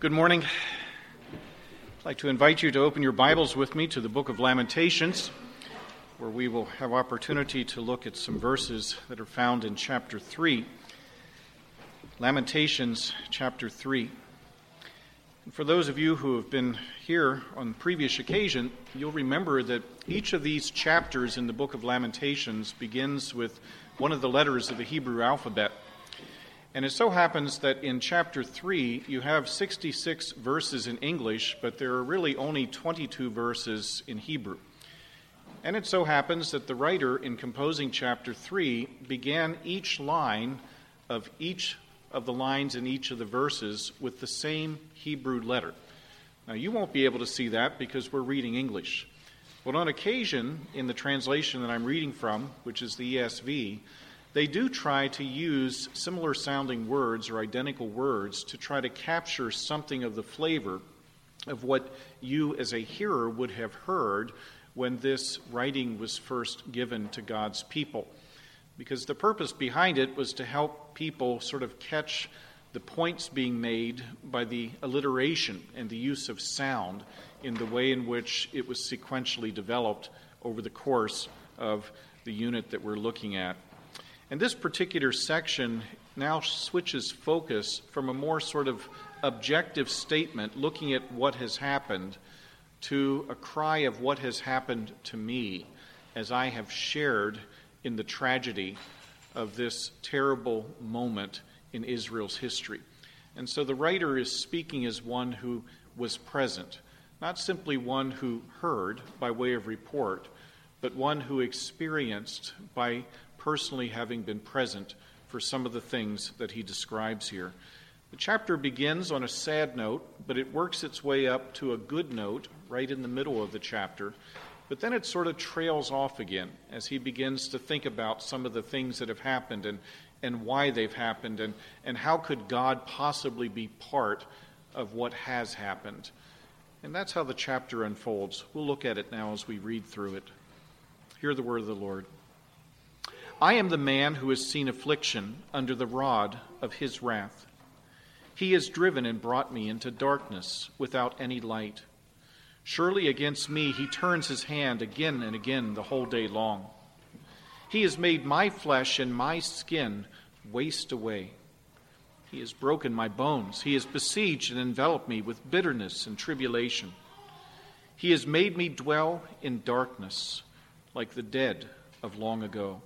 Good morning. I'd like to invite you to open your Bibles with me to the book of Lamentations, where we will have opportunity to look at some verses that are found in chapter 3. Lamentations chapter 3. And for those of you who have been here on previous occasion, you'll remember that each of these chapters in the book of Lamentations begins with one of the letters of the Hebrew alphabet. And it so happens that in chapter 3, you have 66 verses in English, but there are really only 22 verses in Hebrew. And it so happens that the writer, in composing chapter 3, began each line of each of the lines in each of the verses with the same Hebrew letter. Now, you won't be able to see that because we're reading English. But on occasion, in the translation that I'm reading from, which is the ESV, they do try to use similar sounding words or identical words to try to capture something of the flavor of what you as a hearer would have heard when this writing was first given to God's people. Because the purpose behind it was to help people sort of catch the points being made by the alliteration and the use of sound in the way in which it was sequentially developed over the course of the unit that we're looking at. And this particular section now switches focus from a more sort of objective statement, looking at what has happened, to a cry of what has happened to me as I have shared in the tragedy of this terrible moment in Israel's history. And so the writer is speaking as one who was present, not simply one who heard by way of report, but one who experienced by personally having been present for some of the things that he describes here. The chapter begins on a sad note, but it works its way up to a good note right in the middle of the chapter. But then it sort of trails off again as he begins to think about some of the things that have happened and why they've happened and how could God possibly be part of what has happened. And that's how the chapter unfolds. We'll look at it now as we read through it. Hear the word of the Lord. I am the man who has seen affliction under the rod of his wrath. He has driven and brought me into darkness without any light. Surely against me he turns his hand again and again the whole day long. He has made my flesh and my skin waste away. He has broken my bones. He has besieged and enveloped me with bitterness and tribulation. He has made me dwell in darkness like the dead of long ago.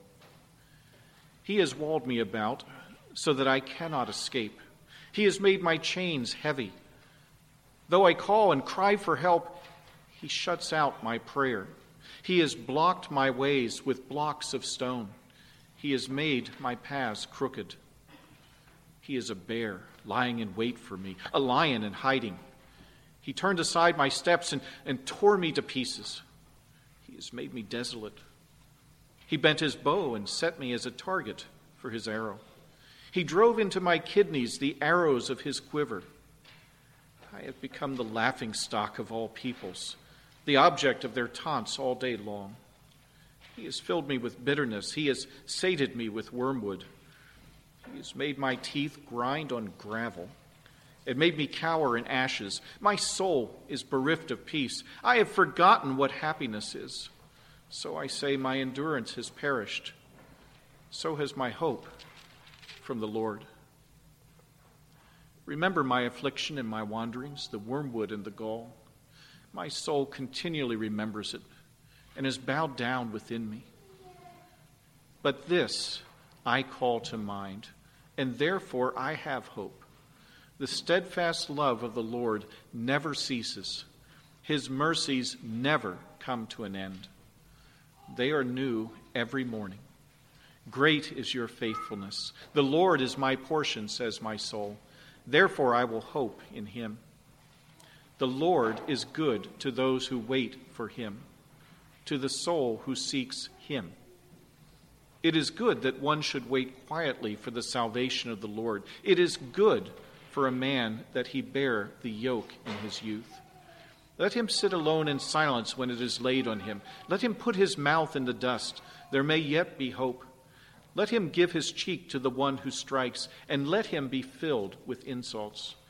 He has walled me about so that I cannot escape. He has made my chains heavy. Though I call and cry for help, he shuts out my prayer. He has blocked my ways with blocks of stone. He has made my paths crooked. He is a bear lying in wait for me, a lion in hiding. He turned aside my steps and tore me to pieces. He has made me desolate. He bent his bow and set me as a target for his arrow. He drove into my kidneys the arrows of his quiver. I have become the laughingstock of all peoples, the object of their taunts all day long. He has filled me with bitterness. He has sated me with wormwood. He has made my teeth grind on gravel. It made me cower in ashes. My soul is bereft of peace. I have forgotten what happiness is. So I say, my endurance has perished. So has my hope from the Lord. Remember my affliction and my wanderings, the wormwood and the gall. My soul continually remembers it and is bowed down within me. But this I call to mind, and therefore I have hope. The steadfast love of the Lord never ceases. His mercies never come to an end. They are new every morning. Great is your faithfulness. The Lord is my portion, says my soul. Therefore I will hope in him. The Lord is good to those who wait for him, to the soul who seeks him. It is good that one should wait quietly for the salvation of the Lord. It is good for a man that he bear the yoke in his youth. Let him sit alone in silence when it is laid on him. Let him put his mouth in the dust. There may yet be hope. Let him give his cheek to the one who strikes, and let him be filled with insults.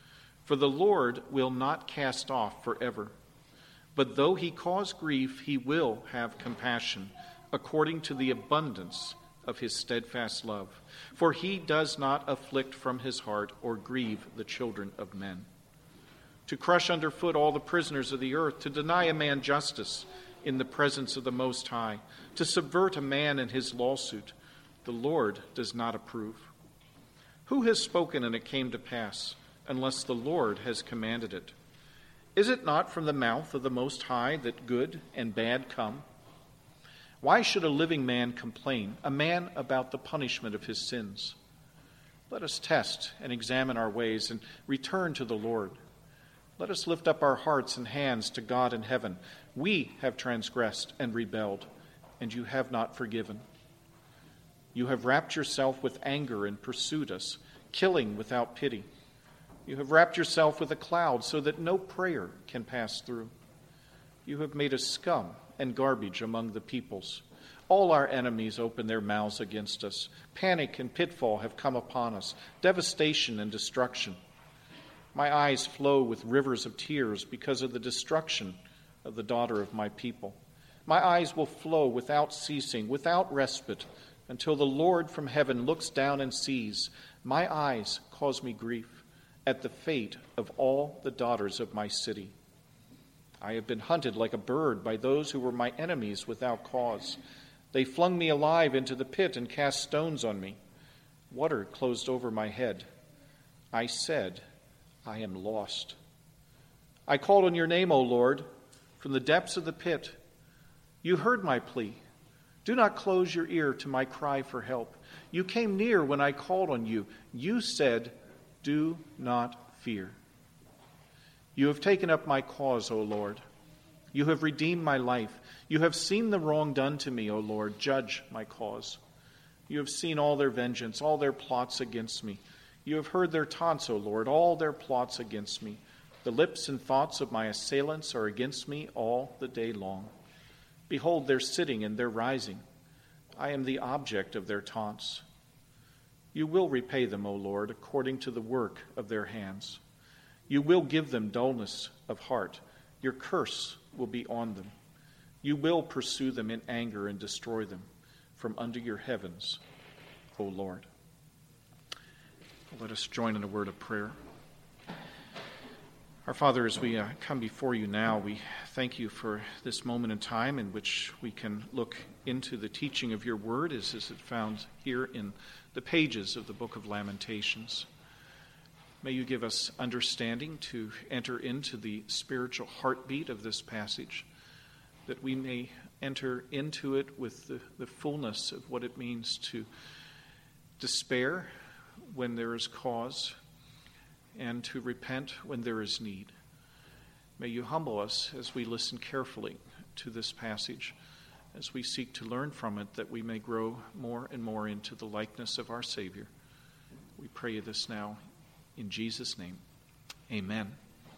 For the Lord will not cast off forever. But though he cause grief, he will have compassion, according to the abundance of his steadfast love. For he does not afflict from his heart or grieve the children of men. To crush underfoot all the prisoners of the earth, to deny a man justice in the presence of the Most High, to subvert a man in his lawsuit, the Lord does not approve. Who has spoken and it came to pass, unless the Lord has commanded it? Is it not from the mouth of the Most High that good and bad come? Why should a living man complain, a man about the punishment of his sins? Let us test and examine our ways and return to the Lord. Let us lift up our hearts and hands to God in heaven. We have transgressed and rebelled, and you have not forgiven. You have wrapped yourself with anger and pursued us, killing without pity. You have wrapped yourself with a cloud so that no prayer can pass through. You have made us scum and garbage among the peoples. All our enemies open their mouths against us. Panic and pitfall have come upon us, devastation and destruction. My eyes flow with rivers of tears because of the destruction of the daughter of my people. My eyes will flow without ceasing, without respite, until the Lord from heaven looks down and sees. My eyes cause me grief at the fate of all the daughters of my city. I have been hunted like a bird by those who were my enemies without cause. They flung me alive into the pit and cast stones on me. Water closed over my head. I said, I am lost. I called on your name, O Lord, from the depths of the pit. You heard my plea. Do not close your ear to my cry for help. You came near when I called on you. You said, do not fear. You have taken up my cause, O Lord. You have redeemed my life. You have seen the wrong done to me, O Lord. Judge my cause. You have seen all their vengeance, all their plots against me. You have heard their taunts, O Lord, all their plots against me. The lips and thoughts of my assailants are against me all the day long. Behold, their sitting and their rising. I am the object of their taunts. You will repay them, O Lord, according to the work of their hands. You will give them dullness of heart. Your curse will be on them. You will pursue them in anger and destroy them from under your heavens, O Lord. Let us join in a word of prayer. Our Father, as we come before you now, we thank you for this moment in time in which we can look into the teaching of your word as is it found here in the pages of the book of Lamentations. May you give us understanding to enter into the spiritual heartbeat of this passage, that we may enter into it with the fullness of what it means to despair when there is cause, and to repent when there is need. May you humble us as we listen carefully to this passage, as we seek to learn from it, that we may grow more and more into the likeness of our Savior. We pray you this now in Jesus' name. Amen.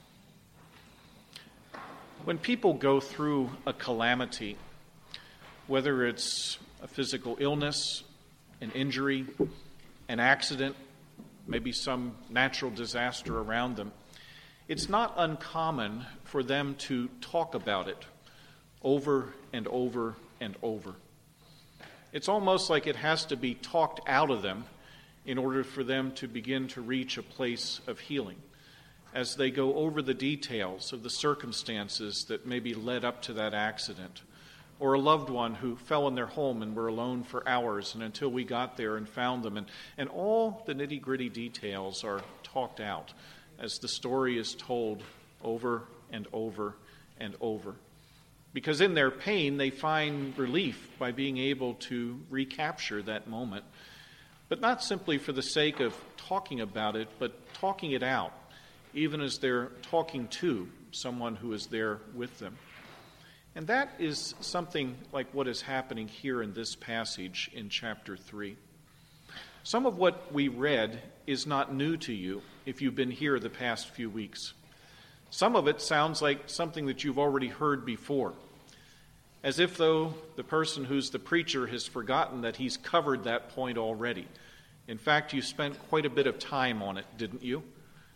When people go through a calamity, whether it's a physical illness, an injury, an accident, maybe some natural disaster around them, it's not uncommon for them to talk about it over and over and over. It's almost like it has to be talked out of them in order for them to begin to reach a place of healing, as they go over the details of the circumstances that maybe led up to that accident, or a loved one who fell in their home and were alone for hours, and until we got there and found them. And all the nitty-gritty details are talked out as the story is told over and over and over. Because in their pain, they find relief by being able to recapture that moment. But not simply for the sake of talking about it, but talking it out, even as they're talking to someone who is there with them. And that is something like what is happening here in this passage in chapter 3. Some of what we read is not new to you if you've been here the past few weeks. Some of it sounds like something that you've already heard before, as if though the person who's the preacher has forgotten that he's covered that point already. In fact, you spent quite a bit of time on it, didn't you?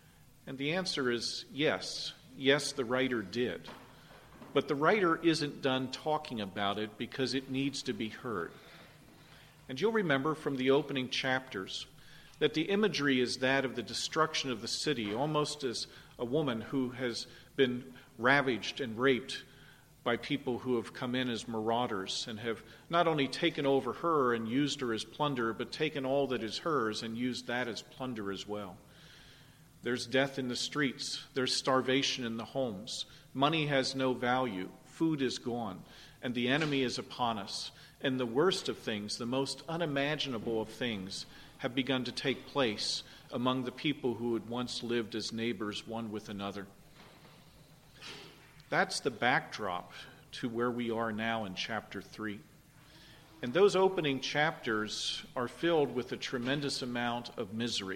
And the answer is yes. Yes, the writer did. But the writer isn't done talking about it because it needs to be heard. And you'll remember from the opening chapters that the imagery is that of the destruction of the city, almost as a woman who has been ravaged and raped by people who have come in as marauders and have not only taken over her and used her as plunder, but taken all that is hers and used that as plunder as well. There's death in the streets. There's starvation in the homes. Money has no value. Food is gone. And the enemy is upon us. And the worst of things, the most unimaginable of things, have begun to take place among the people who had once lived as neighbors one with another. That's the backdrop to where we are now in chapter 3. And those opening chapters are filled with a tremendous amount of misery.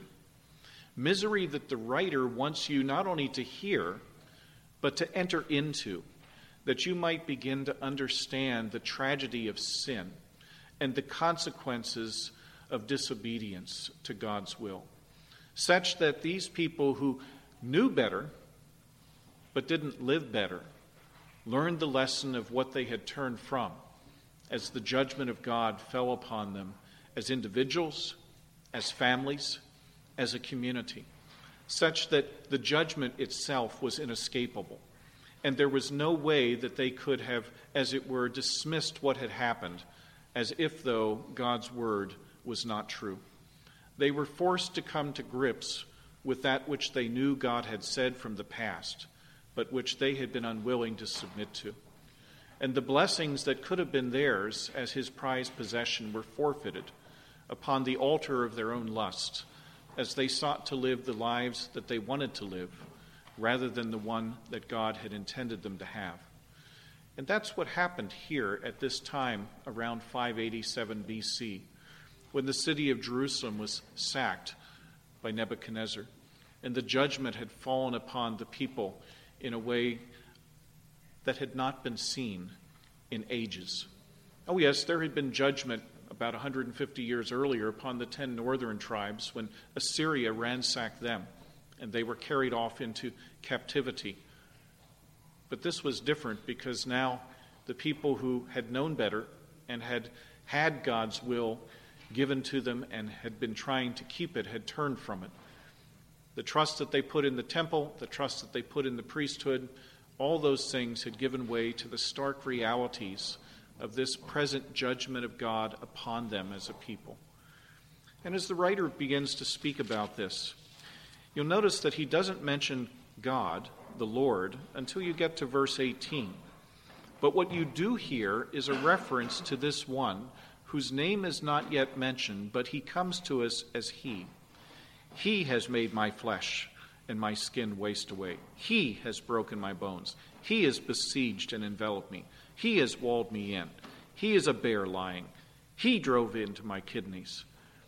Misery that the writer wants you not only to hear, but to enter into, that you might begin to understand the tragedy of sin and the consequences of disobedience to God's will, such that these people who knew better but didn't live better learned the lesson of what they had turned from as the judgment of God fell upon them as individuals, as families, as a community, such that the judgment itself was inescapable. And there was no way that they could have, as it were, dismissed what had happened as if though God's word was not true. They were forced to come to grips with that which they knew God had said from the past, but which they had been unwilling to submit to. And the blessings that could have been theirs as his prized possession were forfeited upon the altar of their own lust, as they sought to live the lives that they wanted to live, rather than the one that God had intended them to have. And that's what happened here at this time around 587 BC, when the city of Jerusalem was sacked by Nebuchadnezzar, and the judgment had fallen upon the people in a way that had not been seen in ages. Oh yes, there had been judgment about 150 years earlier upon the 10 northern tribes when Assyria ransacked them, and they were carried off into captivity. But this was different because now the people who had known better and had had God's will given to them and had been trying to keep it had turned from it. The trust that they put in the temple, the trust that they put in the priesthood, all those things had given way to the stark realities of this present judgment of God upon them as a people. And as the writer begins to speak about this, you'll notice that he doesn't mention God, the Lord, until you get to verse 18. But what you do hear is a reference to this one whose name is not yet mentioned, but he comes to us as he. He has made my flesh and my skin waste away. He has broken my bones. He has besieged and enveloped me. He has walled me in. He is a bear lying. He drove into my kidneys.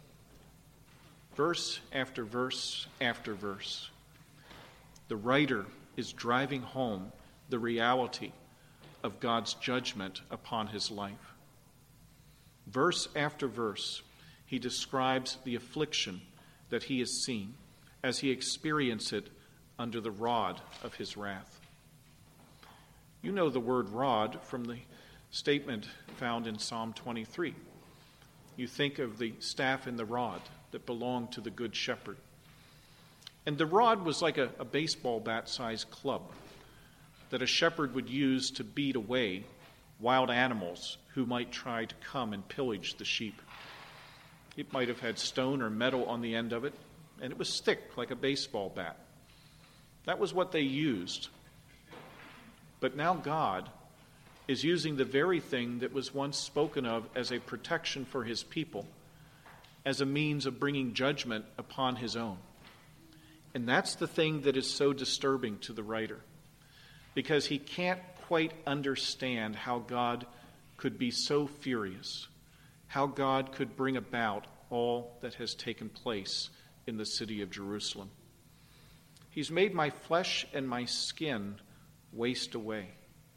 Verse after verse after verse, the writer is driving home the reality of God's judgment upon his life. Verse after verse, he describes the affliction that he has seen as he experienced it under the rod of his wrath. You know the word rod from the statement found in Psalm 23. You think of the staff and the rod that belonged to the good shepherd. And the rod was like a baseball bat-sized club that a shepherd would use to beat away wild animals who might try to come and pillage the sheep. It might have had stone or metal on the end of it, and it was thick like a baseball bat. That was what they used. But now God is using the very thing that was once spoken of as a protection for his people, as a means of bringing judgment upon his own. And that's the thing that is so disturbing to the writer, because he can't quite understand how God could be so furious, how God could bring about all that has taken place in the city of Jerusalem. He's made my flesh and my skin waste away.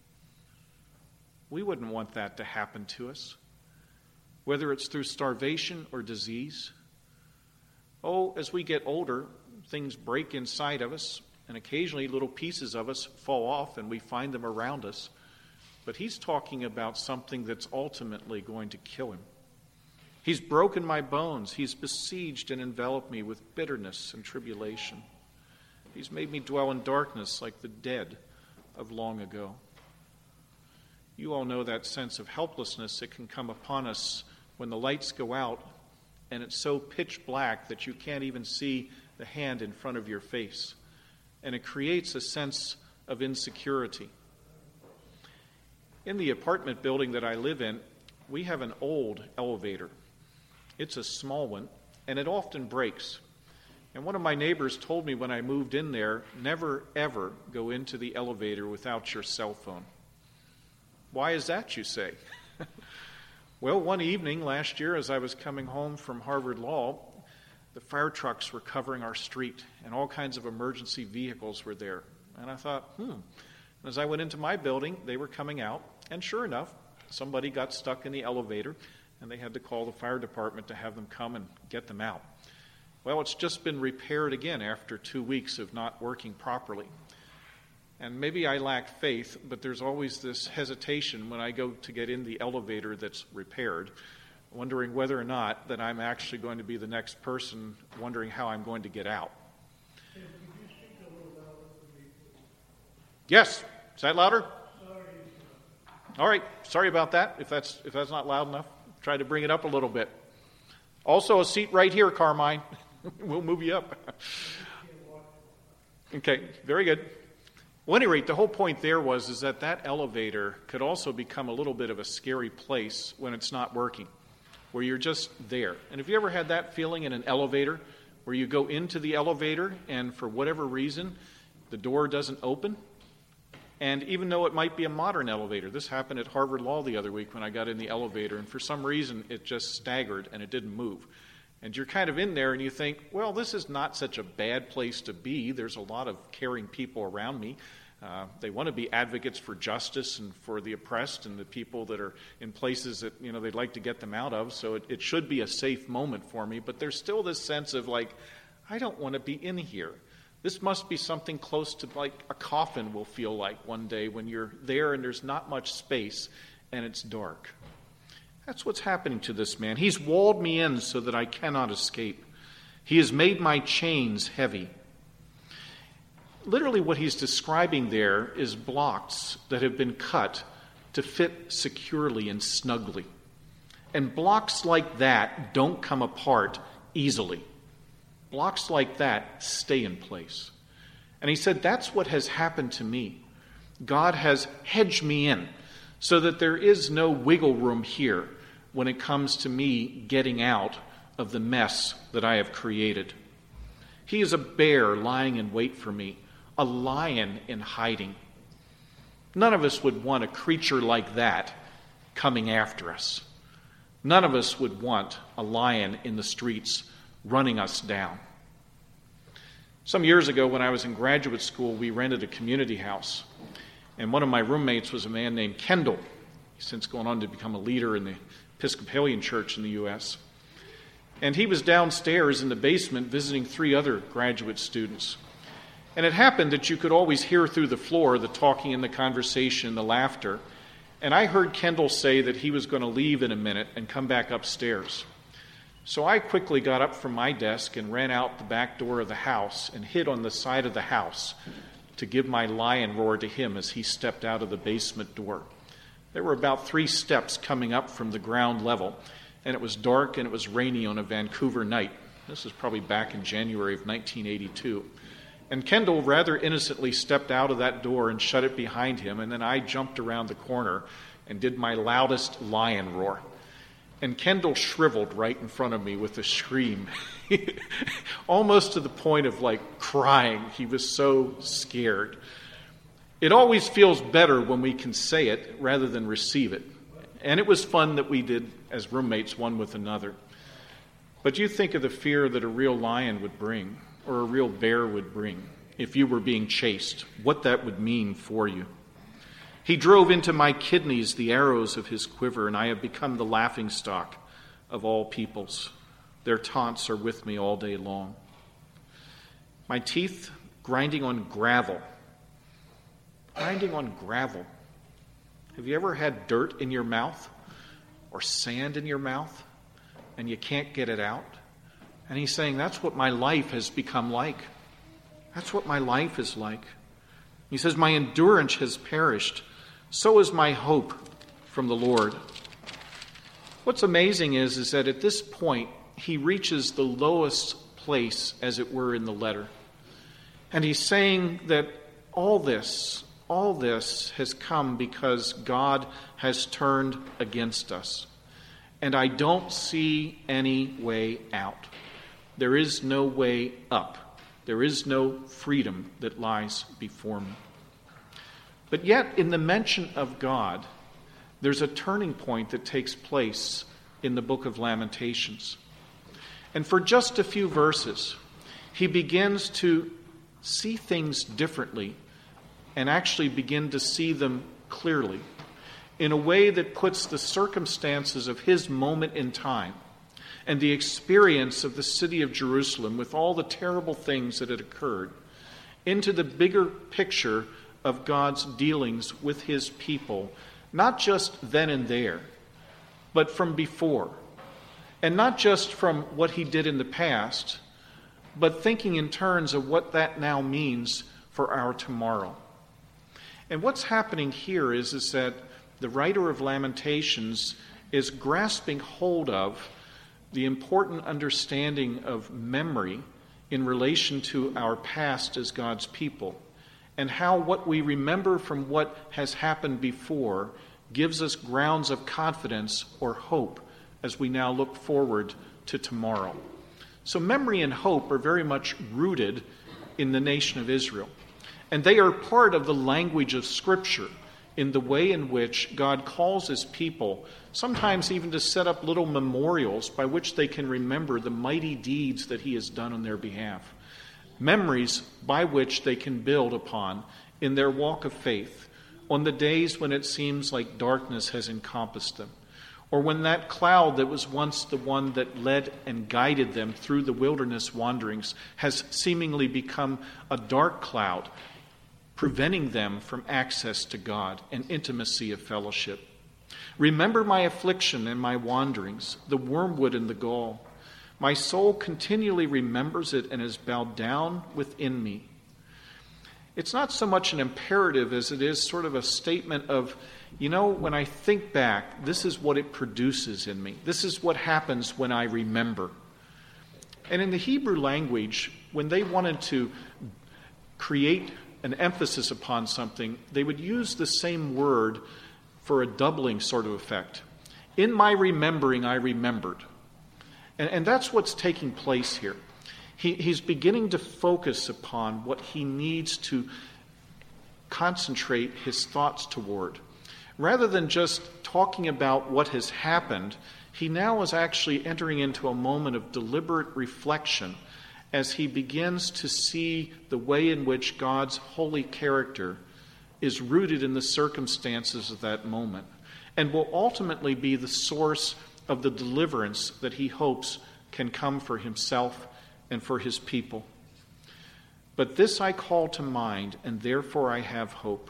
We wouldn't want that to happen to us, whether it's through starvation or disease. Oh, as we get older, things break inside of us, and occasionally little pieces of us fall off and we find them around us. But he's talking about something that's ultimately going to kill him. He's broken my bones. He's besieged and enveloped me with bitterness and tribulation. He's made me dwell in darkness like the dead of long ago. You all know that sense of helplessness that can come upon us when the lights go out and it's so pitch black that you can't even see the hand in front of your face. And it creates a sense of insecurity. In the apartment building that I live in, we have an old elevator. It's a small one, and it often breaks. And one of my neighbors told me when I moved in there, never ever go into the elevator without your cell phone. Why is that, you say? Well, one evening last year as I was coming home from Harvard Law, the fire trucks were covering our street, and all kinds of emergency vehicles were there. And I thought, And as I went into my building, they were coming out, and sure enough, somebody got stuck in the elevator, and they had to call the fire department to have them come and get them out. Well, it's just been repaired again after 2 weeks of not working properly. And maybe I lack faith, but there's always this hesitation when I go to get in the elevator that's repaired, wondering whether or not that I'm actually going to be the next person wondering how I'm going to get out. Yes. Is that louder? All right. Sorry about that. If that's not loud enough, try to bring it up a little bit. Also, a seat right here, Carmine. We'll move you up. Okay. Very good. Well, at any rate, the whole point there is that elevator could also become a little bit of a scary place when it's not working, where you're just there. And have you ever had that feeling in an elevator, where you go into the elevator and for whatever reason, the door doesn't open? And even though it might be a modern elevator, this happened at Harvard Law the other week when I got in the elevator, and for some reason it just staggered and it didn't move. And you're kind of in there and you think, well, this is not such a bad place to be. There's a lot of caring people around me. They want to be advocates for justice and for the oppressed and the people that are in places that, they'd like to get them out of. So it should be a safe moment for me. But there's still this sense of I don't want to be in here. This must be something close to like a coffin will feel like one day when you're there and there's not much space and it's dark. That's what's happening to this man. He's walled me in so that I cannot escape. He has made my chains heavy. Literally what he's describing there is blocks that have been cut to fit securely and snugly. And blocks like that don't come apart easily. Blocks like that stay in place. And he said, that's what has happened to me. God has hedged me in so that there is no wiggle room here when it comes to me getting out of the mess that I have created. He is a bear lying in wait for me, a lion in hiding. None of us would want a creature like that coming after us. None of us would want a lion in the streets running us down. Some years ago when I was in graduate school, we rented a community house. And one of my roommates was a man named Kendall. He's since gone on to become a leader in the Episcopalian Church in the U.S. And he was downstairs in the basement visiting 3 other graduate students. And it happened that you could always hear through the floor the talking and the conversation, the laughter. And I heard Kendall say that he was going to leave in a minute and come back upstairs. So I quickly got up from my desk and ran out the back door of the house and hid on the side of the house to give my lion roar to him as he stepped out of the basement door. There were about 3 steps coming up from the ground level, and it was dark and it was rainy on a Vancouver night. This was probably back in January of 1982. And Kendall rather innocently stepped out of that door and shut it behind him, and then I jumped around the corner and did my loudest lion roar. And Kendall shriveled right in front of me with a scream, almost to the point of crying. He was so scared. It always feels better when we can say it rather than receive it. And it was fun that we did as roommates one with another. But you think of the fear that a real lion would bring, or a real bear would bring, if you were being chased, what that would mean for you. He drove into my kidneys the arrows of his quiver, and I have become the laughingstock of all peoples. Their taunts are with me all day long. My teeth grinding on gravel. Grinding on gravel. Have you ever had dirt in your mouth or sand in your mouth and you can't get it out? And he's saying that's what my life has become like. That's what my life is like. He says, my endurance has perished. So is my hope from the Lord. What's amazing is that at this point, he reaches the lowest place, as it were, in the letter. And he's saying that all this has come because God has turned against us. And I don't see any way out. There is no way up. There is no freedom that lies before me. But yet, in the mention of God, there's a turning point that takes place in the book of Lamentations. And for just a few verses, he begins to see things differently and actually begin to see them clearly in a way that puts the circumstances of his moment in time and the experience of the city of Jerusalem with all the terrible things that had occurred into the bigger picture of God's dealings with his people, not just then and there, but from before. And not just from what he did in the past, but thinking in terms of what that now means for our tomorrow. And what's happening here is that the writer of Lamentations is grasping hold of the important understanding of memory in relation to our past as God's people, and how what we remember from what has happened before gives us grounds of confidence or hope as we now look forward to tomorrow. So memory and hope are very much rooted in the nation of Israel. And they are part of the language of Scripture in the way in which God calls his people, sometimes even to set up little memorials by which they can remember the mighty deeds that he has done on their behalf. Memories by which they can build upon in their walk of faith on the days when it seems like darkness has encompassed them, or when that cloud that was once the one that led and guided them through the wilderness wanderings has seemingly become a dark cloud, preventing them from access to God and intimacy of fellowship. Remember my affliction and my wanderings, the wormwood and the gall. My soul continually remembers it and is bowed down within me. It's not so much an imperative as it is sort of a statement of, when I think back, this is what it produces in me. This is what happens when I remember. And in the Hebrew language, when they wanted to create an emphasis upon something, they would use the same word for a doubling sort of effect. In my remembering, I remembered. And that's what's taking place here. He's beginning to focus upon what he needs to concentrate his thoughts toward. Rather than just talking about what has happened, he now is actually entering into a moment of deliberate reflection as he begins to see the way in which God's holy character is rooted in the circumstances of that moment and will ultimately be the source of the deliverance that he hopes can come for himself and for his people. But this I call to mind, and therefore I have hope.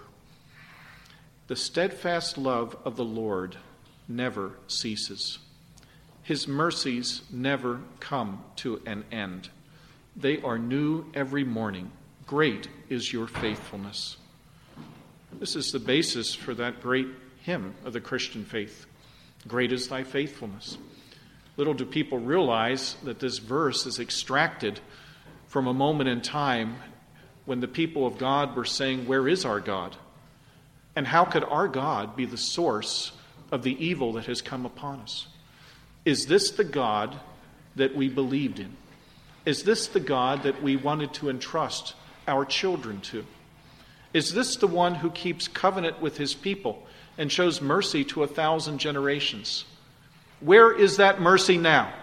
The steadfast love of the Lord never ceases. His mercies never come to an end. They are new every morning. Great is your faithfulness. This is the basis for that great hymn of the Christian faith. Great is thy faithfulness. Little do people realize that this verse is extracted from a moment in time when the people of God were saying, where is our God? And how could our God be the source of the evil that has come upon us? Is this the God that we believed in? Is this the God that we wanted to entrust our children to? Is this the one who keeps covenant with his people and shows mercy to 1,000 generations? Where is that mercy now?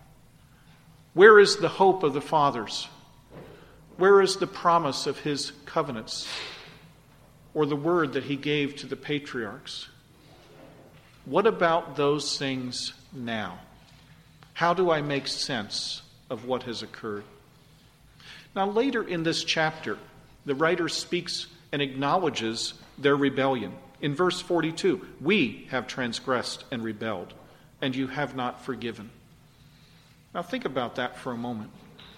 Where is the hope of the fathers? Where is the promise of his covenants? Or the word that he gave to the patriarchs? What about those things now? How do I make sense of what has occurred? Now, later in this chapter, the writer speaks and acknowledges their rebellion. In verse 42, we have transgressed and rebelled, and you have not forgiven. Now, think about that for a moment.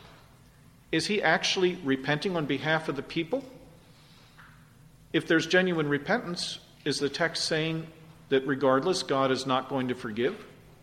Is he actually repenting on behalf of the people? If there's genuine repentance, is the text saying that regardless, God is not going to forgive?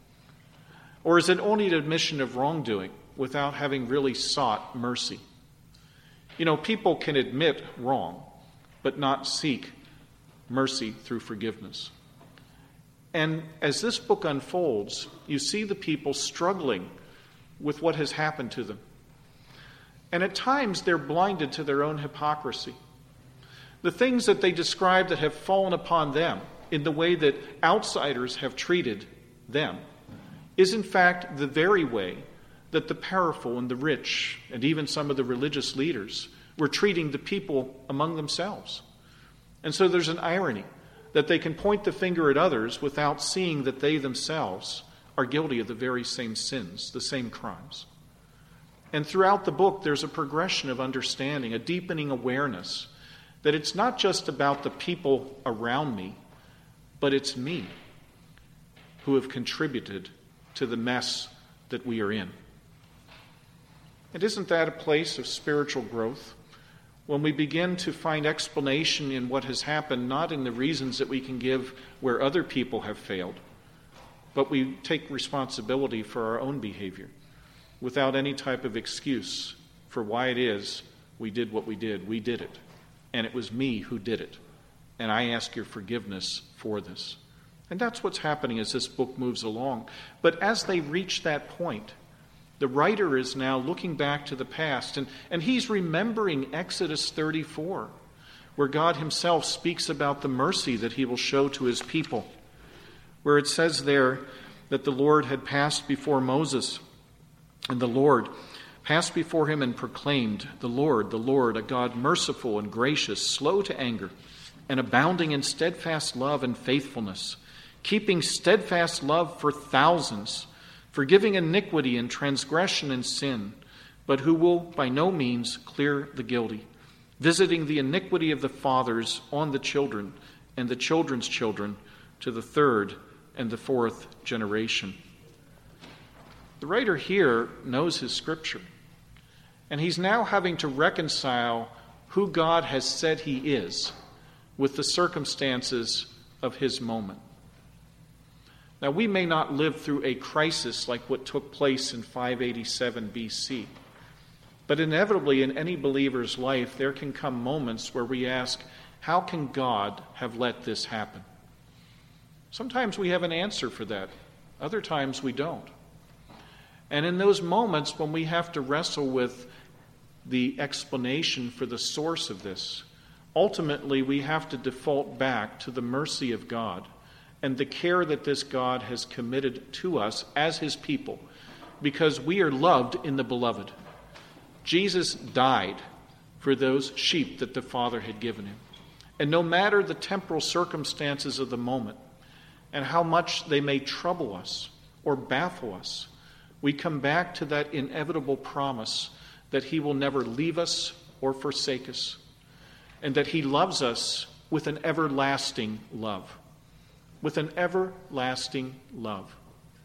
Or is it only an admission of wrongdoing without having really sought mercy? You know, people can admit wrong, but not seek mercy through forgiveness. And as this book unfolds, you see the people struggling with what has happened to them. And at times they're blinded to their own hypocrisy. The things that they describe that have fallen upon them in the way that outsiders have treated them is in fact the very way that the powerful and the rich and even some of the religious leaders were treating the people among themselves. And so there's an irony that they can point the finger at others without seeing that they themselves are guilty of the very same sins, the same crimes. And throughout the book, there's a progression of understanding, a deepening awareness that it's not just about the people around me, but it's me who have contributed to the mess that we are in. And isn't that a place of spiritual growth? When we begin to find explanation in what has happened, not in the reasons that we can give where other people have failed, but we take responsibility for our own behavior without any type of excuse for why it is we did what we did. We did it, and it was me who did it, and I ask your forgiveness for this. And that's what's happening as this book moves along. But as they reach that point, the writer is now looking back to the past, and he's remembering Exodus 34, where God himself speaks about the mercy that he will show to his people, where it says there that the Lord had passed before Moses, and the Lord passed before him and proclaimed, the Lord, a God merciful and gracious, slow to anger, and abounding in steadfast love and faithfulness, keeping steadfast love for thousands, forgiving iniquity and transgression and sin, but who will by no means clear the guilty, visiting the iniquity of the fathers on the children and the children's children to the third and the fourth generation. The writer here knows his scripture, and he's now having to reconcile who God has said he is with the circumstances of his moment. Now, we may not live through a crisis like what took place in 587 BC, but inevitably in any believer's life, there can come moments where we ask, how can God have let this happen? Sometimes we have an answer for that. Other times we don't. And in those moments when we have to wrestle with the explanation for the source of this, ultimately we have to default back to the mercy of God and the care that this God has committed to us as his people, because we are loved in the beloved. Jesus died for those sheep that the Father had given him. And no matter the temporal circumstances of the moment and how much they may trouble us or baffle us, we come back to that inevitable promise that he will never leave us or forsake us, and that he loves us with an everlasting love. With an everlasting love.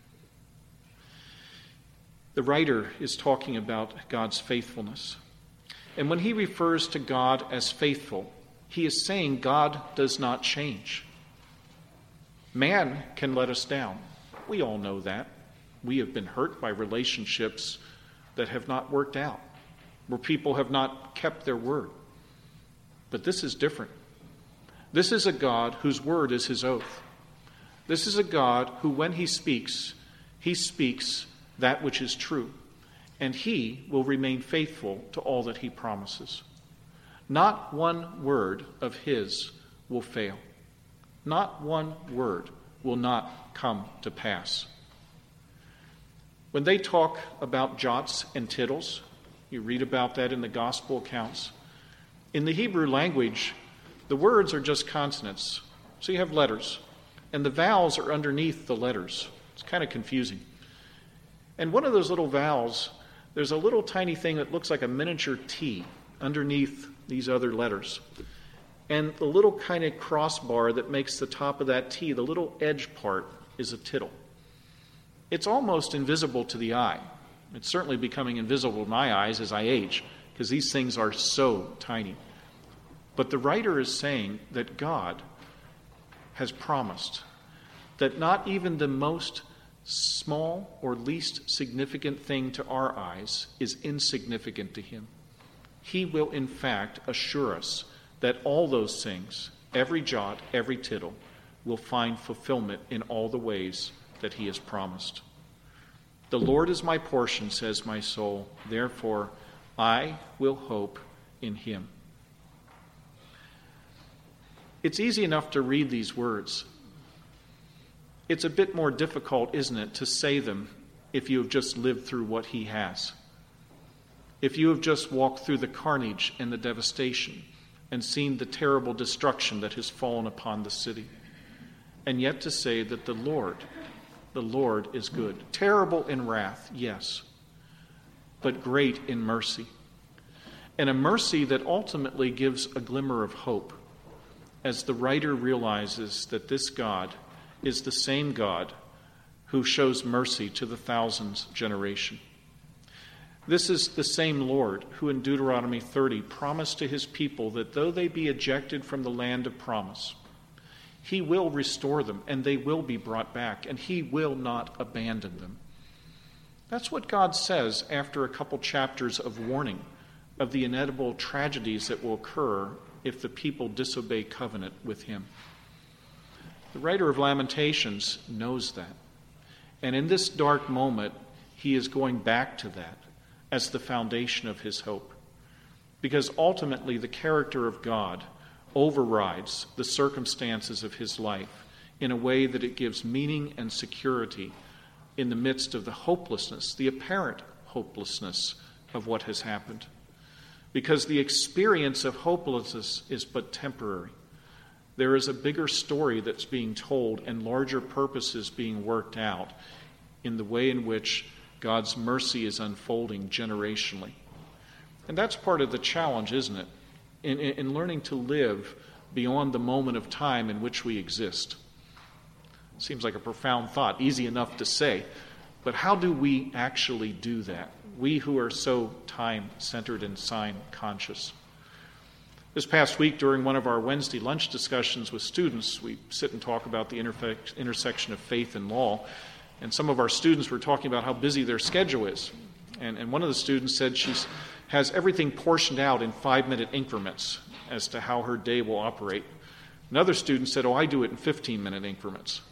The writer is talking about God's faithfulness. And when he refers to God as faithful, he is saying God does not change. Man can let us down. We all know that. We have been hurt by relationships that have not worked out, where people have not kept their word. But this is different. This is a God whose word is his oath. This is a God who, when he speaks that which is true, and he will remain faithful to all that he promises. Not one word of his will fail. Not one word will not come to pass. When they talk about jots and tittles, you read about that in the gospel accounts. In the Hebrew language, the words are just consonants. So you have letters, and the vowels are underneath the letters. It's kind of confusing. And one of those little vowels there's a little tiny thing that looks like a miniature T underneath these other letters. And the little kind of crossbar that makes the top of that T, the little edge part, is a tittle. It's almost invisible to the eye. It's certainly becoming invisible to my eyes as I age, because these things are so tiny. But the writer is saying that God has promised that not even the most small or least significant thing to our eyes is insignificant to him. He will, in fact, assure us that all those things, every jot, every tittle, will find fulfillment in all the ways that he has promised. The Lord is my portion, says my soul, therefore I will hope in him. It's easy enough to read these words. It's a bit more difficult, isn't it, to say them if you have just lived through what he has. If you have just walked through the carnage and the devastation and seen the terrible destruction that has fallen upon the city. And yet to say that the Lord is good. Terrible in wrath, yes, but great in mercy. And a mercy that ultimately gives a glimmer of hope as the writer realizes that this God is the same God who shows mercy to the thousandth generation. This is the same Lord who in Deuteronomy 30 promised to his people that though they be ejected from the land of promise, he will restore them and they will be brought back, and he will not abandon them. That's what God says after a couple chapters of warning of the inevitable tragedies that will occur if the people disobey covenant with him. The writer of Lamentations knows that. And in this dark moment, he is going back to that as the foundation of his hope. Because ultimately the character of God overrides the circumstances of his life in a way that it gives meaning and security in the midst of the hopelessness, the apparent hopelessness of what has happened. Because the experience of hopelessness is but temporary. There is a bigger story that's being told and larger purposes being worked out in the way in which God's mercy is unfolding generationally. And that's part of the challenge, isn't it? In learning to live beyond the moment of time in which we exist. Seems like a profound thought, easy enough to say, but how do we actually do that? We who are so time-centered and sign-conscious. This past week, during one of our Wednesday lunch discussions with students, we sit and talk about the intersection of faith and law, and some of our students were talking about how busy their schedule is. And one of the students said she has everything portioned out in 5-minute increments as to how her day will operate. Another student said, I do it in 15-minute increments.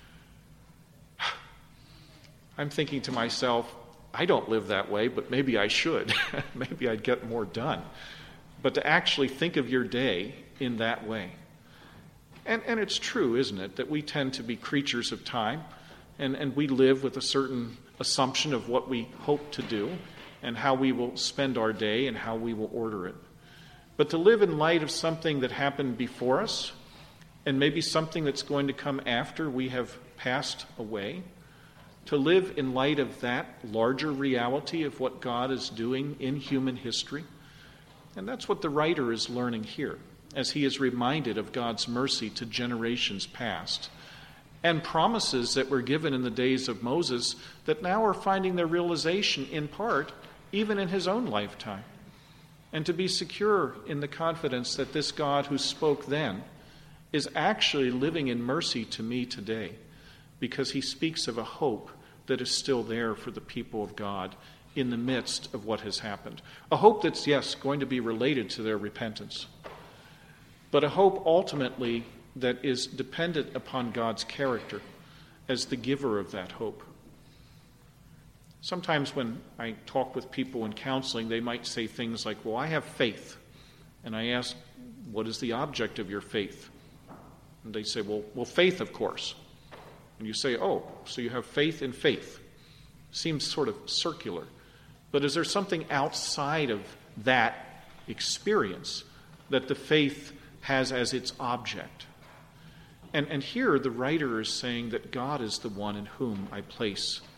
I'm thinking to myself, I don't live that way, but maybe I should. Maybe I'd get more done. But to actually think of your day in that way. And it's true, isn't it, that we tend to be creatures of time, and we live with a certain assumption of what we hope to do and how we will spend our day and how we will order it. But to live in light of something that happened before us and maybe something that's going to come after we have passed away, to live in light of that larger reality of what God is doing in human history, and that's what the writer is learning here as he is reminded of God's mercy to generations past and promises that were given in the days of Moses that now are finding their realization in part even in his own lifetime. And to be secure in the confidence that this God who spoke then is actually living in mercy to me today, because he speaks of a hope that is still there for the people of God in the midst of what has happened. A hope that's, yes, going to be related to their repentance, but a hope ultimately that is dependent upon God's character as the giver of that hope. Sometimes when I talk with people in counseling, they might say things like, I have faith. And I ask, what is the object of your faith? And they say, well, faith, of course. And you say, so you have faith in faith. Seems sort of circular. But is there something outside of that experience that the faith has as its object? And here the writer is saying that God is the one in whom I place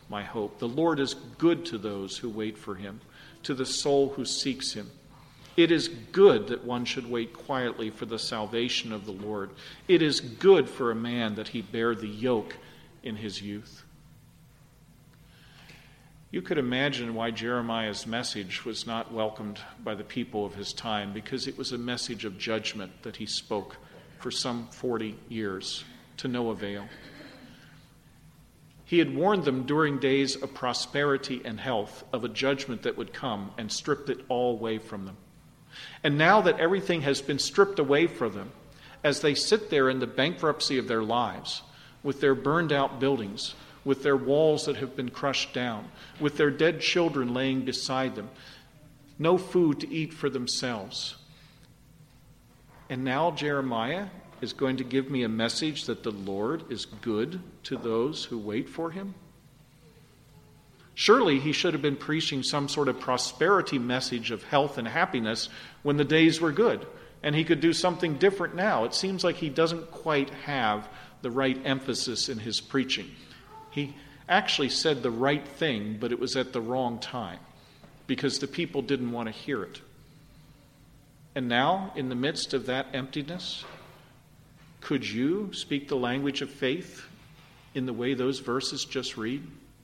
my hope. The Lord is good to those who wait for him, to the soul who seeks him. It is good that one should wait quietly for the salvation of the Lord. It is good for a man that he bear the yoke in his youth. You could imagine why Jeremiah's message was not welcomed by the people of his time, because it was a message of judgment that he spoke for some 40 years to no avail. He had warned them during days of prosperity and health of a judgment that would come and stripped it all away from them. And now that everything has been stripped away from them, as they sit there in the bankruptcy of their lives, with their burned out buildings, with their walls that have been crushed down, with their dead children laying beside them, no food to eat for themselves. And now Jeremiah is going to give me a message that the Lord is good to those who wait for him? Surely he should have been preaching some sort of prosperity message of health and happiness when the days were good, and he could do something different now. It seems like he doesn't quite have the right emphasis in his preaching. He actually said the right thing, but it was at the wrong time, because the people didn't want to hear it. And now, in the midst of that emptiness, could you speak the language of faith in the way those verses just read?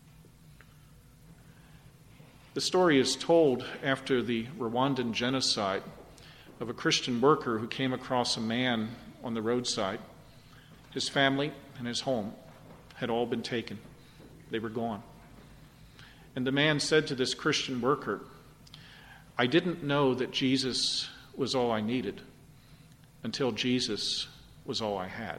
The story is told after the Rwandan genocide of a Christian worker who came across a man on the roadside. His family and his home had all been taken. They were gone. And the man said to this Christian worker, "I didn't know that Jesus was all I needed until Jesus was all I had."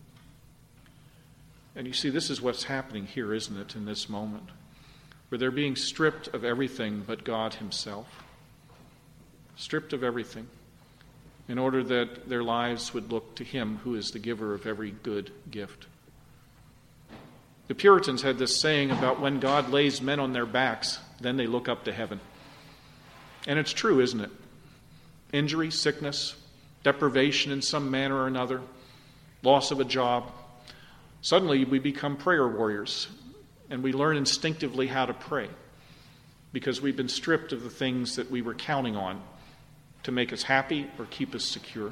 And you see, this is what's happening here, isn't it, in this moment, where they're being stripped of everything but God himself. Stripped of everything in order that their lives would look to him who is the giver of every good gift. The Puritans had this saying about when God lays men on their backs, then they look up to heaven. And it's true, isn't it? Injury, sickness, deprivation in some manner or another, loss of a job. Suddenly we become prayer warriors, and we learn instinctively how to pray because we've been stripped of the things that we were counting on to make us happy or keep us secure.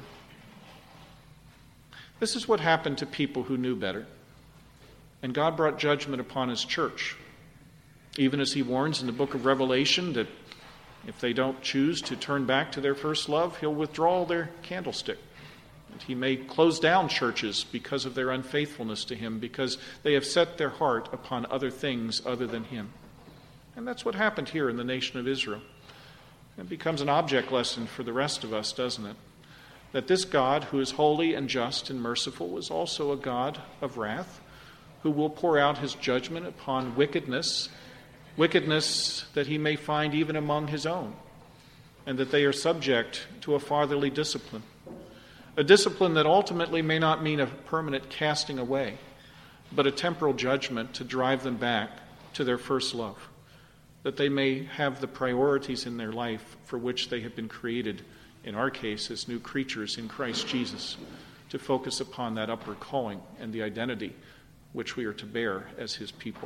This is what happened to people who knew better. And God brought judgment upon his church, even as he warns in the book of Revelation that if they don't choose to turn back to their first love, he'll withdraw their candlestick. And he may close down churches because of their unfaithfulness to him, because they have set their heart upon other things other than him. And that's what happened here in the nation of Israel. It becomes an object lesson for the rest of us, doesn't it? That this God, who is holy and just and merciful, is also a God of wrath, who will pour out his judgment upon wickedness that he may find even among his own, and that they are subject to a fatherly discipline. A discipline that ultimately may not mean a permanent casting away, but a temporal judgment to drive them back to their first love, that they may have the priorities in their life for which they have been created, in our case, as new creatures in Christ Jesus, to focus upon that upward calling and the identity which we are to bear as his people.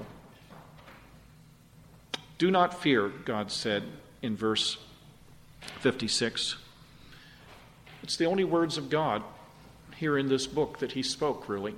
Do not fear, God said in verse 56. It's the only words of God here in this book that he spoke, really.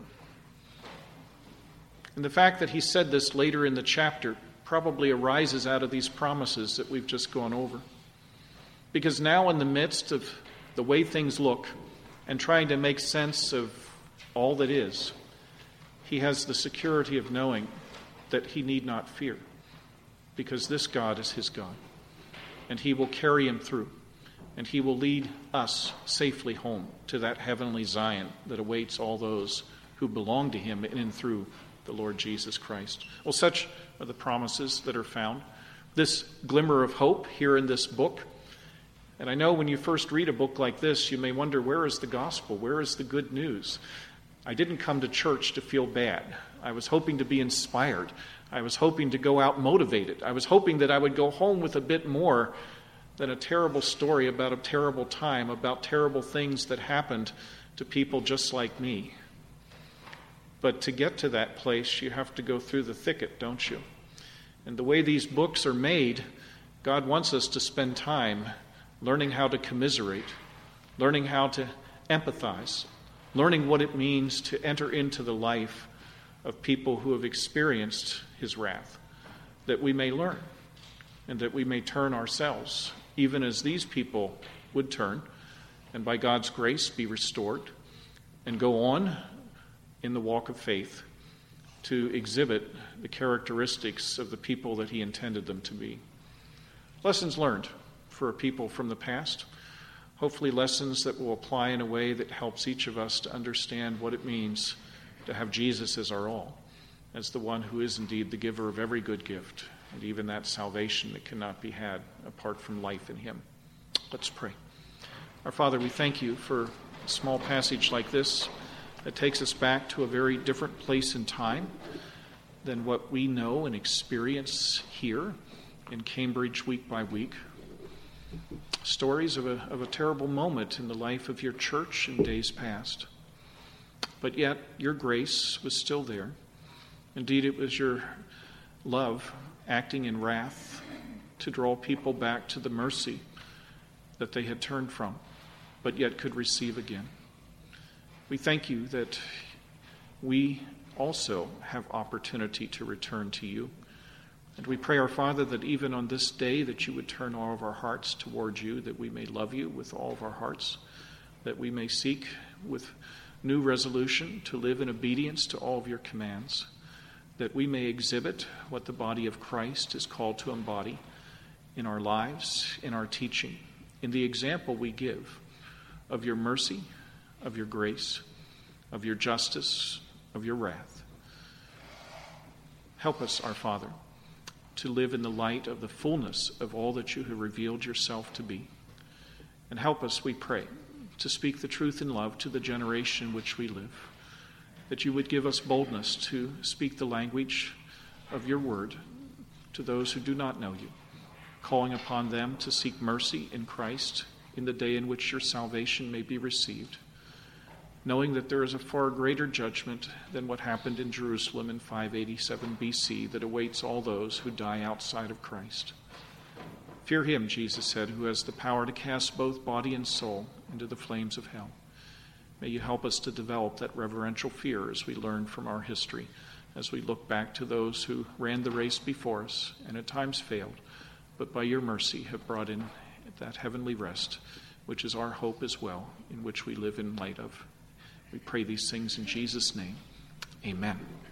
And the fact that he said this later in the chapter probably arises out of these promises that we've just gone over. Because now in the midst of the way things look and trying to make sense of all that is, he has the security of knowing that he need not fear, because this God is his God, and he will carry him through, and he will lead us safely home to that heavenly Zion that awaits all those who belong to him in and through the Lord Jesus Christ. Well, such are the promises that are found. This glimmer of hope here in this book. And I know when you first read a book like this, you may wonder, where is the gospel? Where is the good news? I didn't come to church to feel bad. I was hoping to be inspired. I was hoping to go out motivated. I was hoping that I would go home with a bit more than a terrible story about a terrible time, about terrible things that happened to people just like me. But to get to that place, you have to go through the thicket, don't you? And the way these books are made, God wants us to spend time learning how to commiserate, learning how to empathize, learning what it means to enter into the life of people who have experienced his wrath, that we may learn and that we may turn ourselves, even as these people would turn, and by God's grace be restored and go on in the walk of faith to exhibit the characteristics of the people that he intended them to be. Lessons learned for a people from the past, hopefully lessons that will apply in a way that helps each of us to understand what it means to have Jesus as our all, as the one who is indeed the giver of every good gift, and even that salvation that cannot be had apart from life in him. Let's pray. Our Father, we thank you for a small passage like this that takes us back to a very different place in time than what we know and experience here in Cambridge week by week. Stories of a terrible moment in the life of your church in days past. But yet, your grace was still there. Indeed, it was your love acting in wrath to draw people back to the mercy that they had turned from, but yet could receive again. We thank you that we also have opportunity to return to you. And we pray, our Father, that even on this day that you would turn all of our hearts towards you, that we may love you with all of our hearts, that we may seek with new resolution to live in obedience to all of your commands, that we may exhibit what the body of Christ is called to embody in our lives, in our teaching, in the example we give of your mercy, of your grace, of your justice, of your wrath. Help us, our Father, to live in the light of the fullness of all that you have revealed yourself to be. And help us, we pray, to speak the truth in love to the generation in which we live, that you would give us boldness to speak the language of your word to those who do not know you, calling upon them to seek mercy in Christ in the day in which your salvation may be received, knowing that there is a far greater judgment than what happened in Jerusalem in 587 BC that awaits all those who die outside of Christ. Fear him, Jesus said, who has the power to cast both body and soul into the flames of hell. May you help us to develop that reverential fear as we learn from our history, as we look back to those who ran the race before us and at times failed, but by your mercy have brought in that heavenly rest, which is our hope as well, in which we live in light of. We pray these things in Jesus' name. Amen.